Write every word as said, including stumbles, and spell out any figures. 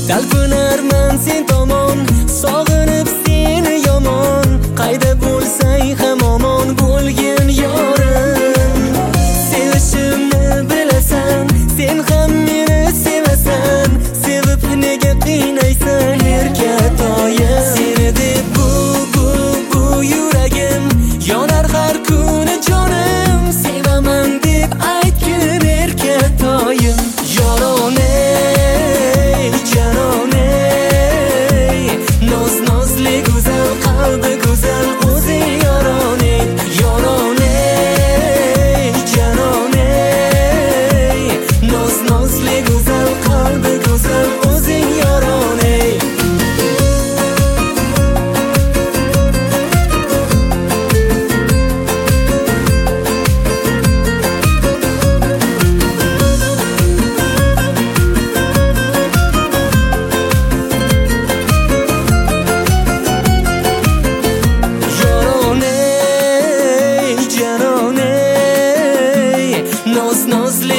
talpinarman sen tomon, sog'inib seni yomon. Qayda bo'lsang ham omon bo'lgin yorim. Sevishimni bilasan, sen ham meni sevasan. Sevib nega qiynaysan erkatoyim? Seni deb bu bu bu yuragim yonar har kuni jonim. Sevaman deb aytgin erkatoyim. Yoroney, janoney, noz nozli go'zal, qalbi go'zal, o'zing yoroney. Yoroney, janoney, noz nozli go'zal, qalbi go'zal, o'zing yoroney. Noz nozli